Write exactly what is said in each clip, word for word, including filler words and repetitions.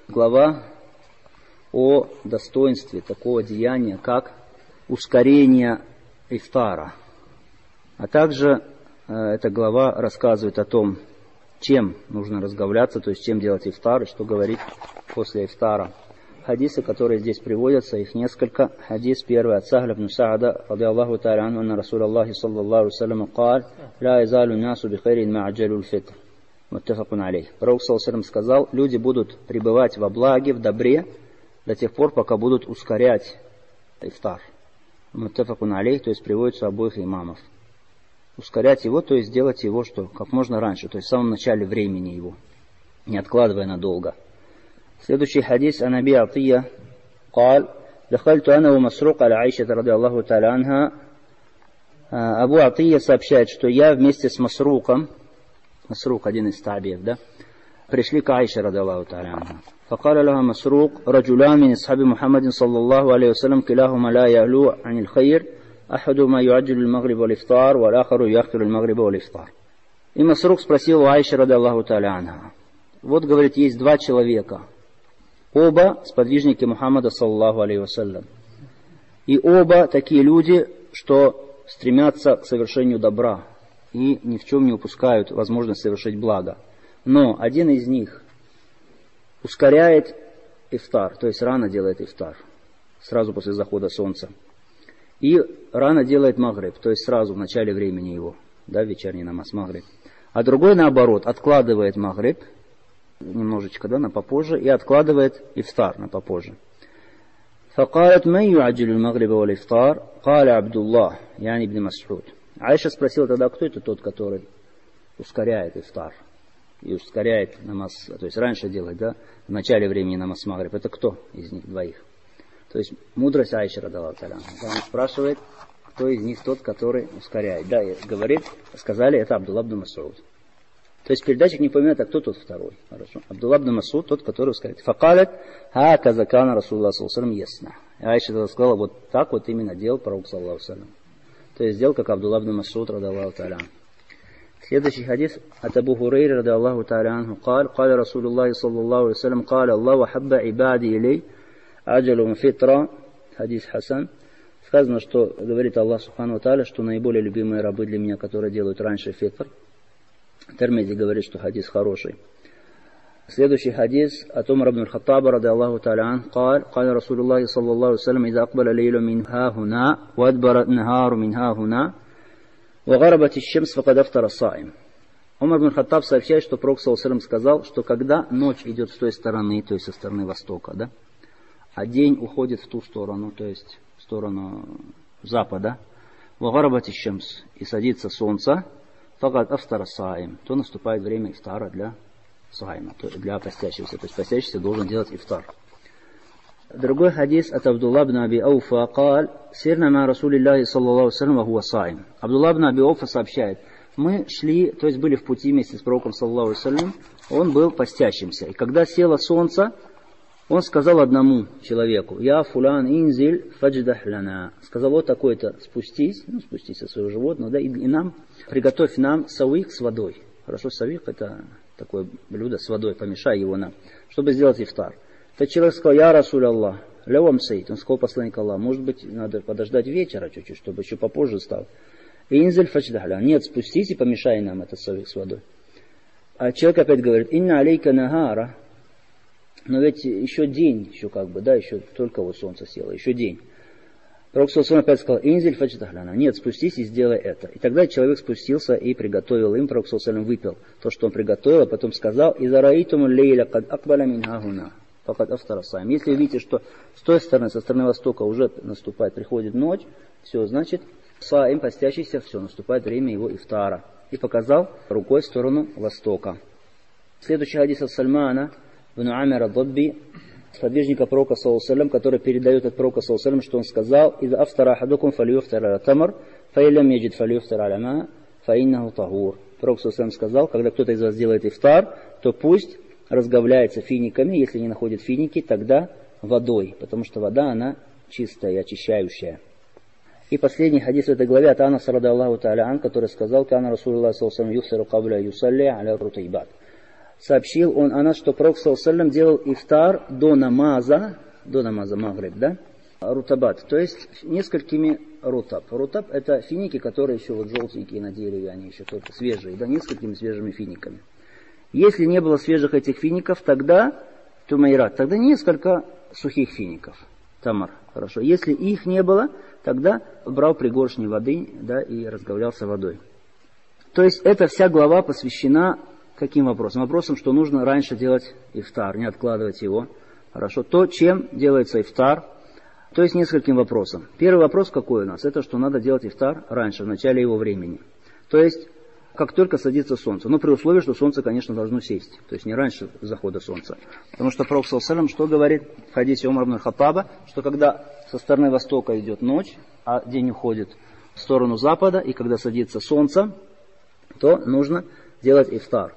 Глава о достоинстве такого деяния, как ускорение ифтара. А также э, эта глава рассказывает о том, чем нужно разговляться, то есть чем делать ифтар и что говорить после ифтара. Хадисы, которые здесь приводятся, их несколько. Хадис первый от Сахля ибн Са'ада, ради Аллаху та'аля анху, анна Расул Аллахи саллаллаху алейхи ва саллям قال: لا يزال الناس بخير ما عجلوا الفطر. Муттафакун алейх. Пророк саллаллаху алейхи ва саллям сказал: люди будут пребывать во благе, в добре до тех пор, пока будут ускорять ифтар. Муттафакун алейх, то есть приводится у обоих имамов. Ускорять его, то есть делать его что? Как можно раньше, то есть в самом начале времени его, не откладывая надолго. Следующий хадис ан Аби Атия قال: دخلت أنا ومسروق على عائشة رضي الله تعالى عنها. Абу Атия сообщает, что я вместе с Масруком, Масрук один из табиев, да, пришли к Аише رضي الله تعالى عنها. فقال لها مسروق: رجلان من أصحاب محمد صلى الله عليه وسلم كلاهما لا يعلو عن الخير أحدهما يعجل المغرب والإفطار والآخر يؤخر المغرب والإفطار. И Масрук спросил у Аиши رضي الله تعالى عنها: вот, говорит, есть два человека, оба сподвижники Мухаммада саллаллаху алейхи вассалям. И оба такие люди, что стремятся к совершению добра и ни в чем не упускают возможность совершить благо. Но один из них ускоряет ифтар, то есть рано делает ифтар, сразу после захода солнца. И рано делает магриб, то есть сразу в начале времени его, да, вечерний намаз магриб. А другой, наоборот, откладывает магриб немножечко, да, на попозже, и откладывает ифтар на попозже. فقالت من يعجل المغرب والإفطار قال عبد الله يعني ابن مسعود. Аиша спросила тогда, кто это тот, который ускоряет ифтар и ускоряет намаз, то есть раньше делает, да, в начале времени намаз магриб. Это кто из них двоих? То есть мудрость Аиши радаллаху та'аля анха. Он спрашивает, кто из них тот, который ускоряет. Да, и говорит, сказали, это Абдулла ибн Мас'уд. То есть передатчик не поминает, а кто тот второй. Хорошо. Абдулла ибн Мас'уд, тот, который ускоряет. Факалет хаказа кана Расулуллах саллаллаху алейхи ва саллям ясна. И Аиша тогда сказала, вот так вот именно делал пророк саллаллаху алейхи ва саллям. То есть сделал, как Абдулла ибн Мас'уд радаллаху та'аля анху. Следующий хадис от Абу Хурейры радаллаху та'аля анху قال قال رسول الله صلى الله عليه وسلم قال الله حب عبادي إلي аджалу фитра, хадис Хасан. Сказано, что говорит Аллах Субхану ва Тааля, что наиболее любимые рабы для меня, которые делают раньше фитр. Термизи говорит, что хадис хороший. Следующий хадис от Умара ибн Хаттаба ради Аллаху Тааля ан, قال قال رسول الله صلى الله عليه وسلم إذا أقبل الليل من ها هنا وأدبر النهار من ها هنا وغربت الشمس فقد أفطر الصائم. Умар ибн Хаттаб сообщает, что пророк саллаллаху алейхи ва саллям сказал, что когда ночь идет с той стороны, то есть со стороны востока, да, а день уходит в ту сторону, то есть в сторону запада, вагарабати шамс, и садится солнце, факад афтара саим, то наступает время ифтара для саима, для постящегося, то есть постящийся должен делать ифтар. Другой хадис от Абдулла ибн Аби Ауфа قال سيرنا مع رسول الله صلى الله عليه وسلم وهو صائم. Абдулла ибн Аби Ауфа сообщает, мы шли, то есть были в пути вместе с пророком саллаллаху алейхи ва саллям, он был постящимся, и когда село солнце, он сказал одному человеку: «Я фулян инзиль фадждах лана». Сказал: вот такой-то, спустись, ну спустись со своего животного, да, и, и нам, приготовь нам савик с водой. Хорошо, савик это такое блюдо с водой, помешай его нам, чтобы сделать ифтар. Тот человек сказал: «Я Расуль Аллах, левам сейд». Он сказал: посланник Аллаха, может быть, надо подождать вечера чуть-чуть, чтобы еще попозже стал. Инзиль фадждах лана. Нет, спустись и помешай нам этот савик с водой. А человек опять говорит: «Инна алейка нагара». Но ведь еще день, еще как бы, да, еще только вот солнце село, еще день. Пророк саллаллаху алейхи ва саллям опять сказал: «Инзиль фадждахляна». Нет, спустись и сделай это. И тогда человек спустился и приготовил им. Пророк саллаллаху алейхи ва саллям выпил то, что он приготовил, а потом сказал: «Иза раитуму лейля кад акбаля мин хагуна факад афтара саим». Если вы видите, что с той стороны, со стороны востока уже наступает, приходит ночь, все, значит, саим, постящийся, все, наступает время его ифтара. И показал рукой в сторону востока. Следующий хадис от Сальмана ибн Амир ад-Дабби, сподвижника пророка саллаллаху алейхи ва саллям, который передает от пророка саллаллаху алейхи ва саллям, что он сказал: «Иза афтара ахадукум фалюфтар аля тамр, фаилям яджид фалюфтар аля ма, фаиннаху тахур». Пророк саллаллаху алейхи ва саллям сказал: когда кто-то из вас делает ифтар, то пусть разговляется финиками, если не находит финики, тогда водой, потому что вода, она чистая и очищающая. И последний хадис в этой главе от Анаса радаллаху та'аля ан, который сказал: «Кана Расулуллах саллаллаху алейхи ва саллям юфсиру кабля юсалли аля рутайбат». сообщил он о нас, что Пророк саллаллаху алейхи ва саллям делал ифтар до намаза, до намаза магриб, да, рутабат, то есть несколькими рутаб. Рутаб — это финики, которые еще вот желтенькие на дереве, они еще только свежие, да, несколькими свежими финиками. Если не было свежих этих фиников, тогда тумайрат, тогда несколько сухих фиников, тамар, хорошо. Если их не было, тогда брал пригоршни воды, да, и разбавлялся водой. То есть эта вся глава посвящена каким вопросам? Вопросам, что нужно раньше делать ифтар, не откладывать его, хорошо. То, чем делается ифтар, то есть нескольким вопросам. Первый вопрос какой у нас? Это что надо делать ифтар раньше, в начале его времени. То есть как только садится солнце. Но при условии, что солнце, конечно, должно сесть. То есть не раньше захода солнца. Потому что Пророк саллаллаху алейхи ва саллям что говорит в хадисе Умар ибн Хаттаба, что когда со стороны востока идет ночь, а день уходит в сторону запада, и когда садится солнце, то нужно делать ифтар.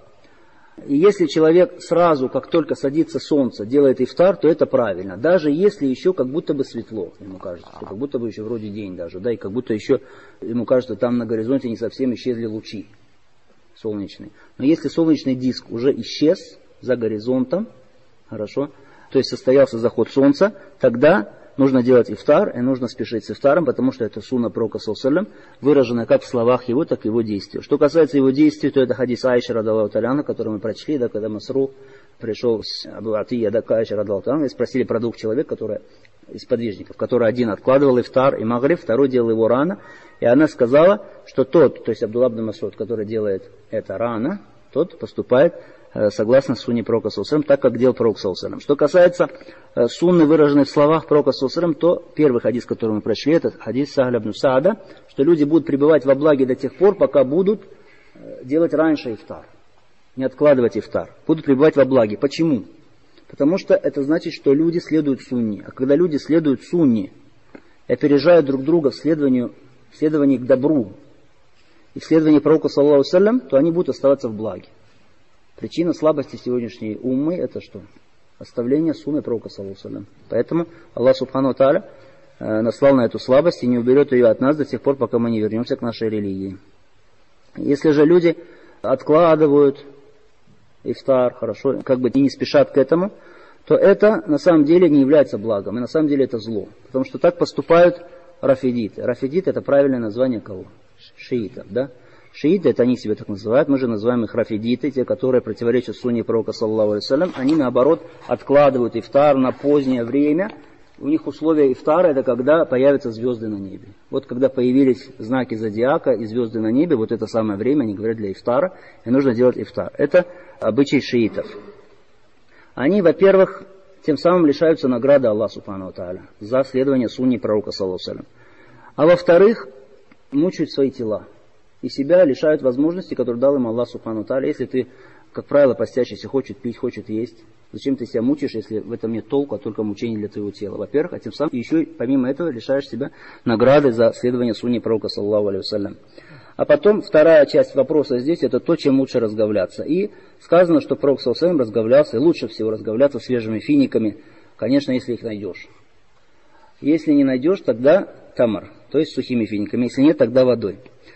И если человек сразу, как только садится солнце, делает ифтар, то это правильно. Даже если еще как будто бы светло, ему кажется, что как будто бы еще вроде день даже, да, и как будто еще ему кажется, там на горизонте не совсем исчезли лучи солнечные. Но если солнечный диск уже исчез за горизонтом, хорошо, то есть состоялся заход солнца, тогда нужно делать ифтар, и нужно спешить с ифтаром, потому что это сунна Пророка саллаллаху алейхи ва саллям, выраженная как в словах его, так и в его действиях. Что касается его действий, то это хадис Аиши радиаллаху та'аля анха, который мы прочли, да, когда Масрук пришел с Абу Атия, да, к Аише радиаллаху та'аля анха, и спросили про двух человек, которые, из подвижников, который один откладывал ифтар и магриб, второй делал его рано, и она сказала, что тот, то есть Абдулла ибн Мас'уд, который делает это рано, тот поступает согласно сунне Пророка саллаллаху алейхи ва саллям, так как делал Пророк саллаллаху алейхи ва саллям. Что касается сунны, выраженной в словах Пророка саллаллаху алейхи ва саллям, то первый хадис, который мы прочли, это хадис Сахля ибн Саада, что люди будут пребывать во благе до тех пор, пока будут делать раньше ифтар, не откладывать ифтар, будут пребывать во благе. Почему? Потому что это значит, что люди следуют сунне. А когда люди следуют сунне и опережают друг друга в следовании, в следовании к добру и в следовании Пророка саллаллаху алейхи ва саллям, то они будут оставаться в благе. Причина слабости сегодняшней уммы — это что? Оставление сунны Пророка саллаллаху алейхи ва саллям. Поэтому Аллах субхану ва тааля э, наслал на эту слабость и не уберет ее от нас до тех пор, пока мы не вернемся к нашей религии. Если же люди откладывают ифтар, хорошо, как бы и не спешат к этому, то это на самом деле не является благом, и на самом деле это зло. Потому что так поступают рафидиты. Рафидиты — это правильное название кого? Шиитов, да? Шииты, это они себя так называют, мы же называем их рафидиты, те, которые противоречат сунне Пророка саллаллаху алейхи ва саллям, они наоборот откладывают ифтар на позднее время. У них условия ифтара — это когда появятся звезды на небе. Вот когда появились знаки зодиака и звезды на небе, вот это самое время, они говорят, для ифтара, и нужно делать ифтар. Это обычай шиитов. Они, во-первых, тем самым лишаются награды Аллаха субхану ва тааля за следование сунне Пророка саллаллаху алейхи ва саллям. А во-вторых, мучают свои тела и себя лишают возможностей, которые дал им Аллах субхану ва тааля. Если ты, как правило, постящийся, хочет пить, хочет есть, зачем ты себя мучаешь, если в этом нет толку, а только мучение для твоего тела? Во-первых, а тем самым еще помимо этого лишаешь себя награды за следование сунне Пророка саллаллаху алейхи ва саллям. А потом вторая часть вопроса здесь — это то, чем лучше разговляться. И сказано, что Пророк саллаллаху алейхи ва саллям разговлялся, и лучше всего разговляться свежими финиками, конечно, если их найдешь. Если не найдешь, тогда тамар, то есть сухими финиками. Если нет, тогда водой.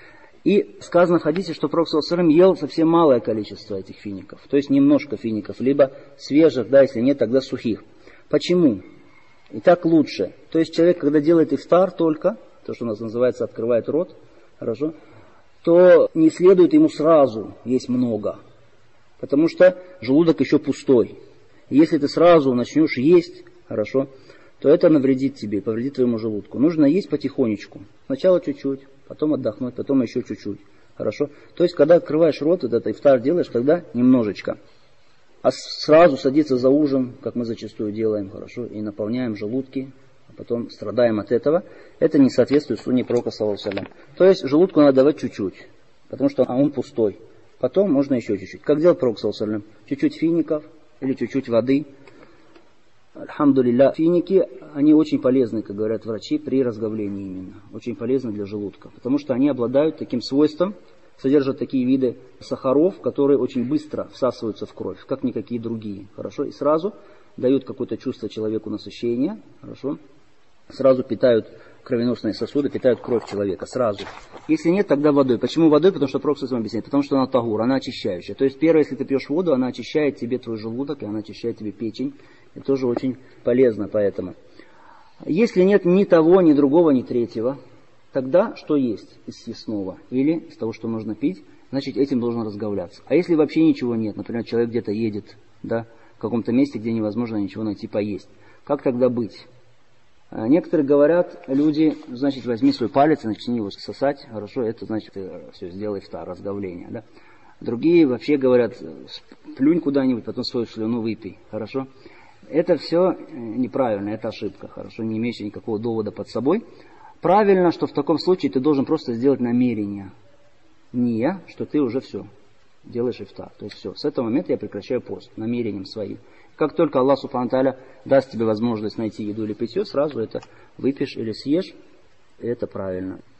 И сказано в хадисе, что Пророк саллаллаху алейхи ва саллям ел совсем малое количество этих фиников. То есть немножко фиников, либо свежих, да, если нет, тогда сухих. Почему? И так лучше. То есть человек, когда делает ифтар только, то, что у нас называется открывает рот, хорошо, то не следует ему сразу есть много. Потому что желудок еще пустой. И если ты сразу начнешь есть, хорошо, то это навредит тебе, повредит твоему желудку. Нужно есть потихонечку. Сначала чуть-чуть, потом отдохнуть, потом еще чуть-чуть. Хорошо? То есть, когда открываешь рот, вот это ифтар делаешь, тогда немножечко. А сразу садиться за ужин, как мы зачастую делаем, хорошо, и наполняем желудки, а потом страдаем от этого, это не соответствует сунне Пророка саллаллаху алейхи ва саллям. То есть, желудку надо давать чуть-чуть, потому что он пустой. Потом можно еще чуть-чуть. Как делал Пророк саллаллаху алейхи ва саллям? Чуть-чуть фиников или чуть-чуть воды. Альхамдулилля. Финики, они очень полезны, как говорят врачи, при разговлении именно. Очень полезны для желудка. Потому что они обладают таким свойством, содержат такие виды сахаров, которые очень быстро всасываются в кровь, как никакие другие. Хорошо? И сразу дают какое-то чувство человеку насыщения. Хорошо? Сразу питают кровеносные сосуды питают кровь человека сразу. Если нет, тогда водой. Почему водой? Потому что Пророк сам объясняет. Потому что она тагур, она очищающая. То есть первое, если ты пьешь воду, она очищает тебе твой желудок, и она очищает тебе печень. Это тоже очень полезно поэтому. Если нет ни того, ни другого, ни третьего, тогда что есть из съестного? Или из того, что можно пить, значит этим должен разговляться. А если вообще ничего нет, например, человек где-то едет, да, в каком-то месте, где невозможно ничего найти поесть. Как тогда быть? Некоторые говорят, люди, значит, возьми свой палец и начни его сосать, хорошо, это значит, все, сделай ифтар, разговление, да. Другие вообще говорят, плюнь куда-нибудь, потом свою слюну выпей, хорошо. Это все неправильно, это ошибка, хорошо, не имеющая никакого довода под собой. Правильно, что в таком случае ты должен просто сделать намерение, не я, что ты уже все, делаешь ифтар. То есть все, с этого момента я прекращаю пост, намерением своим. Как только Аллах Субхану Тааля даст тебе возможность найти еду или питье, сразу это выпьешь или съешь, и это правильно.